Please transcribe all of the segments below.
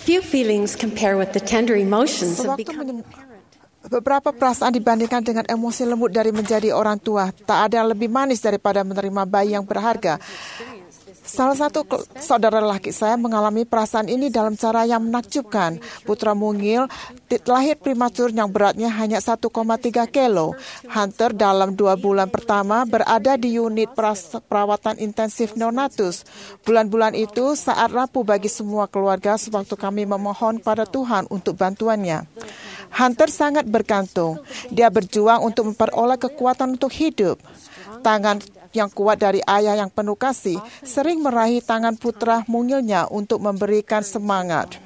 Few feelings compare with the tender emotions of becoming a parent. Beberapa perasaan dibandingkan dengan emosi lembut dari menjadi orang tua. Tak ada yang lebih manis daripada menerima bayi yang berharga. Salah satu saudara lelaki saya mengalami perasaan ini dalam cara yang menakjubkan. Putra mungil lahir prematur yang beratnya hanya 1,3 kilo. Hunter dalam 2 bulan pertama berada di unit perawatan intensif neonatus. Bulan-bulan itu saat rapuh bagi semua keluarga sewaktu kami memohon pada Tuhan untuk bantuannya. Hunter sangat bergantung. Dia berjuang untuk memperoleh kekuatan untuk hidup. Tangan yang kuat dari ayah yang penuh kasih sering meraih tangan putra mungilnya untuk memberikan semangat.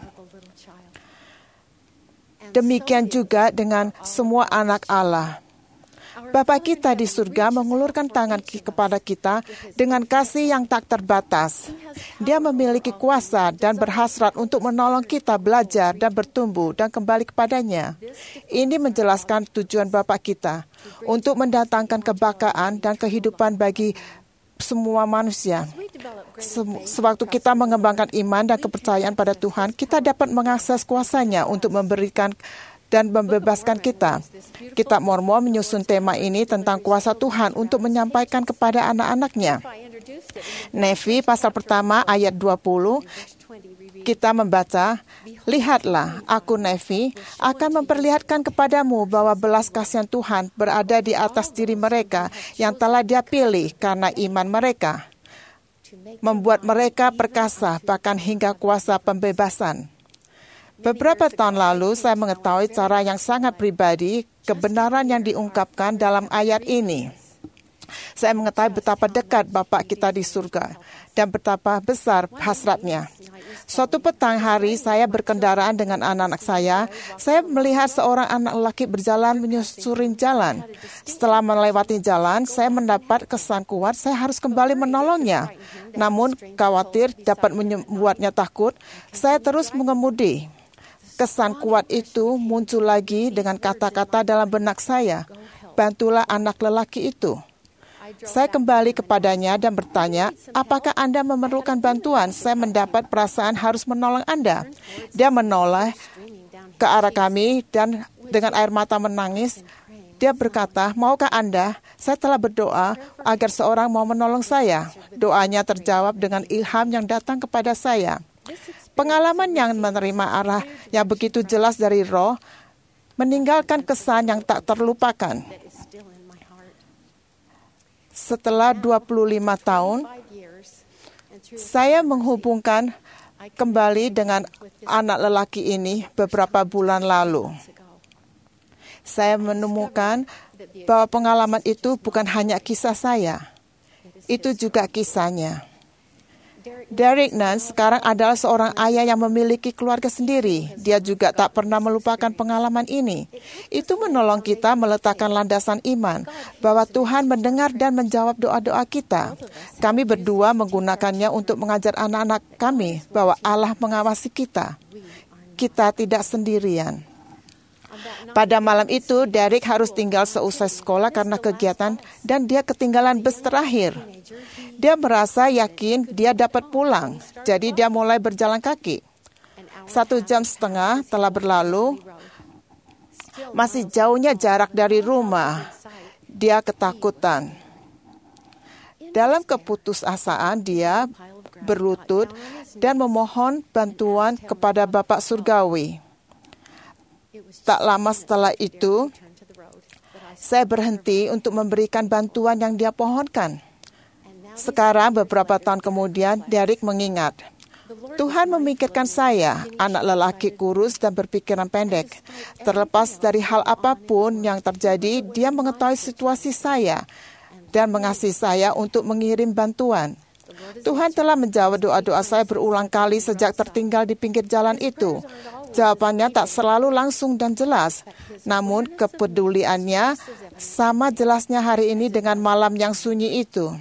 Demikian juga dengan semua anak Allah. Bapa kita di surga mengulurkan tangan kepada kita dengan kasih yang tak terbatas. Dia memiliki kuasa dan berhasrat untuk menolong kita belajar dan bertumbuh dan kembali kepadanya. Ini menjelaskan tujuan Bapa kita untuk mendatangkan kebahagiaan dan kehidupan bagi semua manusia. Sewaktu kita mengembangkan iman dan kepercayaan pada Tuhan, kita dapat mengakses kuasanya untuk memberikan dan membebaskan kita. Kitab Mormon menyusun tema ini tentang kuasa Tuhan untuk menyampaikan kepada anak-anaknya. Nefi pasal pertama ayat 20, kita membaca, "Lihatlah, aku Nefi akan memperlihatkan kepadamu bahwa belas kasihan Tuhan berada di atas diri mereka yang telah Dia pilih karena iman mereka, membuat mereka perkasa bahkan hingga kuasa pembebasan." Beberapa tahun lalu, saya mengetahui cara yang sangat pribadi kebenaran yang diungkapkan dalam ayat ini. Saya mengetahui betapa dekat Bapa kita di surga dan betapa besar hasratnya. Suatu petang hari, saya berkendaraan dengan anak-anak saya melihat seorang anak lelaki berjalan menyusurin jalan. Setelah melewati jalan, saya mendapat kesan kuat saya harus kembali menolongnya. Namun, khawatir dapat membuatnya takut, saya terus mengemudi. Kesan kuat itu muncul lagi dengan kata-kata dalam benak saya, "Bantulah anak lelaki itu." Saya kembali kepadanya dan bertanya, "Apakah Anda memerlukan bantuan?" Saya mendapat perasaan harus menolong Anda. Dia menoleh ke arah kami dan dengan air mata menangis, dia berkata, "Maukah Anda? Saya telah berdoa agar seorang mau menolong saya." Doanya terjawab dengan ilham yang datang kepada saya. Pengalaman yang menerima arah yang begitu jelas dari Roh meninggalkan kesan yang tak terlupakan. Setelah 25 tahun, saya menghubungkan kembali dengan anak lelaki ini beberapa bulan lalu. Saya menemukan bahwa pengalaman itu bukan hanya kisah saya, itu juga kisahnya. Derek Nunn sekarang adalah seorang ayah yang memiliki keluarga sendiri. Dia juga tak pernah melupakan pengalaman ini. Itu menolong kita meletakkan landasan iman, bahwa Tuhan mendengar dan menjawab doa-doa kita. Kami berdua menggunakannya untuk mengajar anak-anak kami bahwa Allah mengawasi kita. Kita tidak sendirian. Pada malam itu, Derek harus tinggal seusai sekolah karena kegiatan dan dia ketinggalan bus terakhir. Dia merasa yakin dia dapat pulang, jadi dia mulai berjalan kaki. 1,5 jam telah berlalu, masih jauhnya jarak dari rumah. Dia ketakutan. Dalam keputusasaan, dia berlutut dan memohon bantuan kepada Bapa Surgawi. Tak lama setelah itu, saya berhenti untuk memberikan bantuan yang dia pohonkan. Sekarang, beberapa tahun kemudian, Derek mengingat, Tuhan memikirkan saya, anak lelaki kurus dan berpikiran pendek. Terlepas dari hal apapun yang terjadi, Dia mengetahui situasi saya dan mengasihi saya untuk mengirim bantuan. Tuhan telah menjawab doa-doa saya berulang kali sejak tertinggal di pinggir jalan itu. Jawabannya tak selalu langsung dan jelas, namun kepeduliannya sama jelasnya hari ini dengan malam yang sunyi itu.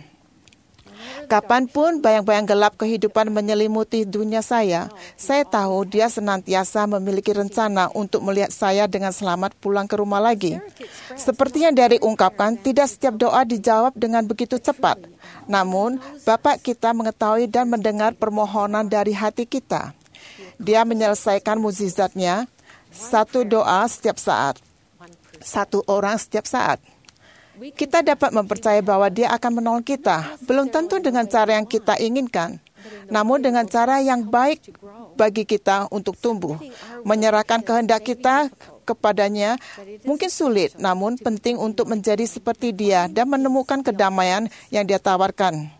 Kapanpun bayang-bayang gelap kehidupan menyelimuti dunia saya tahu Dia senantiasa memiliki rencana untuk melihat saya dengan selamat pulang ke rumah lagi. Seperti yang Derek ungkapkan, tidak setiap doa dijawab dengan begitu cepat. Namun, Bapa kita mengetahui dan mendengar permohonan dari hati kita. Dia menyelesaikan mukjizatnya, satu doa setiap saat, satu orang setiap saat. Kita dapat mempercayai bahwa Dia akan menolong kita, belum tentu dengan cara yang kita inginkan, namun dengan cara yang baik bagi kita untuk tumbuh. Menyerahkan kehendak kita kepadanya mungkin sulit, namun penting untuk menjadi seperti Dia dan menemukan kedamaian yang Dia tawarkan.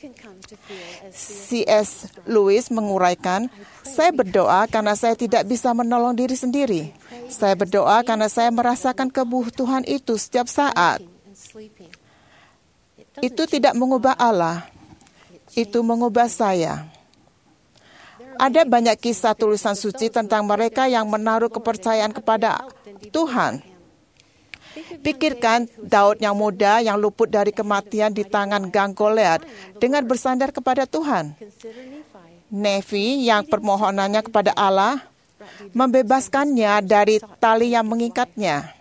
C.S. Lewis menguraikan, saya berdoa karena saya tidak bisa menolong diri sendiri. Saya berdoa karena saya merasakan kebutuhan itu setiap saat. Itu tidak mengubah Allah, itu mengubah saya. Ada banyak kisah tulisan suci tentang mereka yang menaruh kepercayaan kepada Tuhan. Pikirkan Daud yang muda yang luput dari kematian di tangan gang Goliat dengan bersandar kepada Tuhan. Nefi yang permohonannya kepada Allah membebaskannya dari tali yang mengikatnya.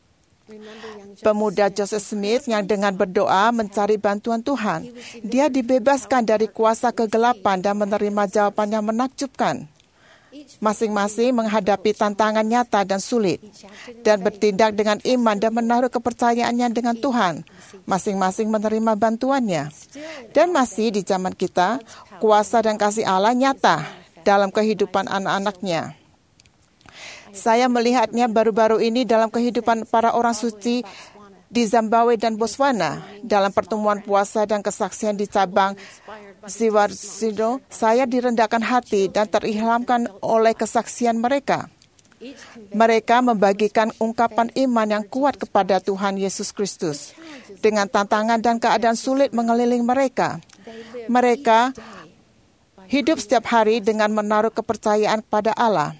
Pemuda Joseph Smith yang dengan berdoa mencari bantuan Tuhan. Dia dibebaskan dari kuasa kegelapan dan menerima jawaban yang menakjubkan. Masing-masing menghadapi tantangan nyata dan sulit, dan bertindak dengan iman dan menaruh kepercayaannya dengan Tuhan. Masing-masing menerima bantuannya. Dan masih di zaman kita, kuasa dan kasih Allah nyata dalam kehidupan anak-anaknya. Saya melihatnya baru-baru ini dalam kehidupan para orang suci di Zimbabwe dan Botswana. Dalam pertemuan puasa dan kesaksian di cabang Siwarsido, saya direndahkan hati dan terilhamkan oleh kesaksian mereka. Mereka membagikan ungkapan iman yang kuat kepada Tuhan Yesus Kristus. Dengan tantangan dan keadaan sulit mengelilingi mereka, mereka hidup setiap hari dengan menaruh kepercayaan pada Allah.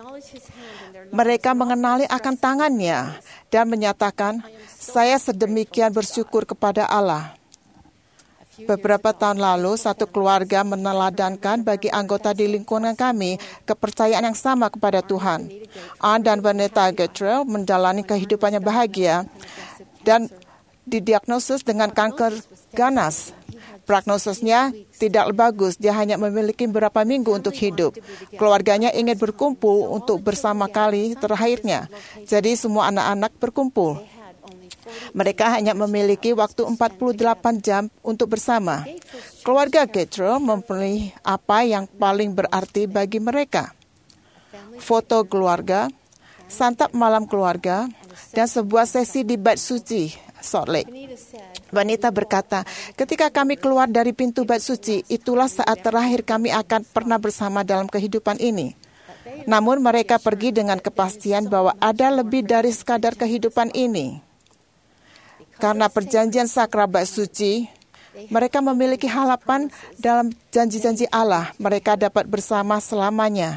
Mereka mengenali akan tangannya dan menyatakan, saya sedemikian bersyukur kepada Allah. Beberapa tahun lalu, satu keluarga meneladankan bagi anggota di lingkungan kami kepercayaan yang sama kepada Tuhan. Ann dan Vanessa Gatrell menjalani kehidupannya bahagia dan didiagnosis dengan kanker ganas. Prognosisnya tidak bagus, dia hanya memiliki beberapa minggu untuk hidup. Keluarganya ingin berkumpul untuk bersama kali terakhirnya. Jadi semua anak-anak berkumpul. Mereka hanya memiliki waktu 48 jam untuk bersama. Keluarga Gatrell memilih apa yang paling berarti bagi mereka. Foto keluarga, santap malam keluarga, dan sebuah sesi di Bait Suci, Salt Lake. Wanita berkata, ketika kami keluar dari pintu Bait Suci, itulah saat terakhir kami akan pernah bersama dalam kehidupan ini. Namun mereka pergi dengan kepastian bahwa ada lebih dari sekadar kehidupan ini. Karena perjanjian sakral Bait Suci, mereka memiliki harapan dalam janji-janji Allah. Mereka dapat bersama selamanya.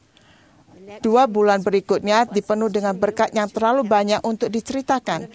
2 bulan berikutnya dipenuhi dengan berkat yang terlalu banyak untuk diceritakan.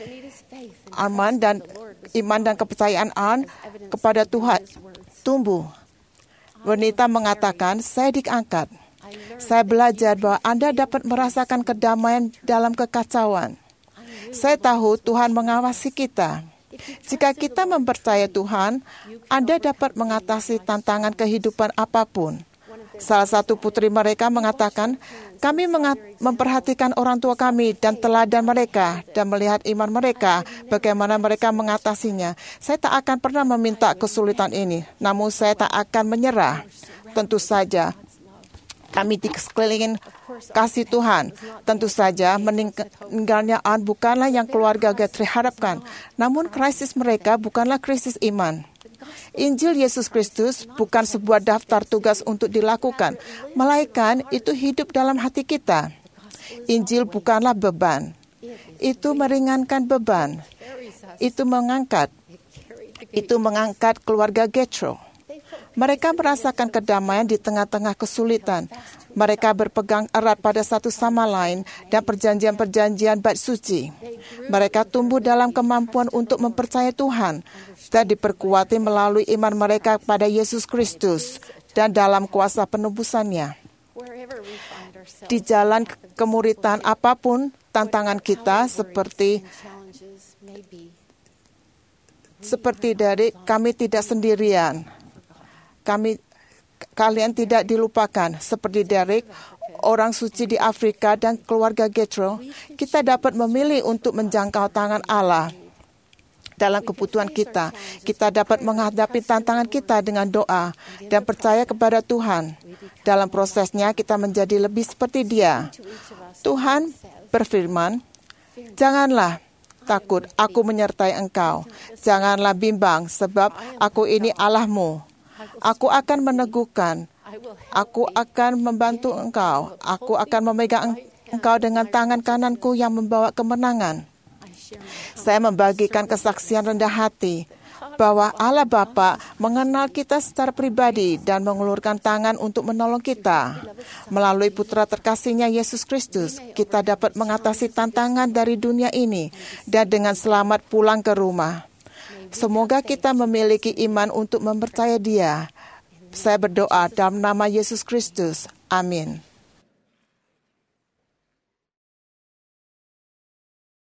Iman dan kepercayaan Ann kepada Tuhan tumbuh. Wanita mengatakan, saya diangkat. Saya belajar bahwa Anda dapat merasakan kedamaian dalam kekacauan. Saya tahu Tuhan mengawasi kita. Jika kita mempercayai Tuhan, Anda dapat mengatasi tantangan kehidupan apapun. Salah satu putri mereka mengatakan, kami memperhatikan orang tua kami dan teladan mereka dan melihat iman mereka, bagaimana mereka mengatasinya. Saya tak akan pernah meminta kesulitan ini, namun saya tak akan menyerah. Tentu saja, kami di sekeliling kasih Tuhan. Tentu saja, meninggalnya Ann bukanlah yang keluarga Gatrell harapkan, namun krisis mereka bukanlah krisis iman. Injil Yesus Kristus bukan sebuah daftar tugas untuk dilakukan, melainkan itu hidup dalam hati kita. Injil bukanlah beban, itu meringankan beban, itu mengangkat keluarga Gatrell. Mereka merasakan kedamaian di tengah-tengah kesulitan. Mereka berpegang erat pada satu sama lain dan perjanjian-perjanjian Bait Suci. Mereka tumbuh dalam kemampuan untuk mempercayai Tuhan dan diperkuati melalui iman mereka kepada Yesus Kristus dan dalam kuasa penebusannya. Di jalan kemuritan apapun tantangan kita seperti dari kami tidak sendirian. kalian tidak dilupakan. Seperti Derek, orang suci di Afrika, dan keluarga Getro, kita dapat memilih untuk menjangkau tangan Allah. Dalam kebutuhan kita, kita dapat menghadapi tantangan kita dengan doa dan percaya kepada Tuhan. Dalam prosesnya, kita menjadi lebih seperti Dia. Tuhan berfirman, "Janganlah takut, aku menyertai engkau. Janganlah bimbang, sebab aku ini Allahmu. Aku akan meneguhkan, aku akan membantu engkau. Aku akan memegang engkau dengan tangan kananku yang membawa kemenangan." Saya membagikan kesaksian rendah hati bahwa Allah Bapa mengenal kita secara pribadi dan mengulurkan tangan untuk menolong kita. Melalui Putra terkasihnya Yesus Kristus, kita dapat mengatasi tantangan dari dunia ini dan dengan selamat pulang ke rumah. Semoga kita memiliki iman untuk mempercayai Dia. Saya berdoa dalam nama Yesus Kristus. Amin.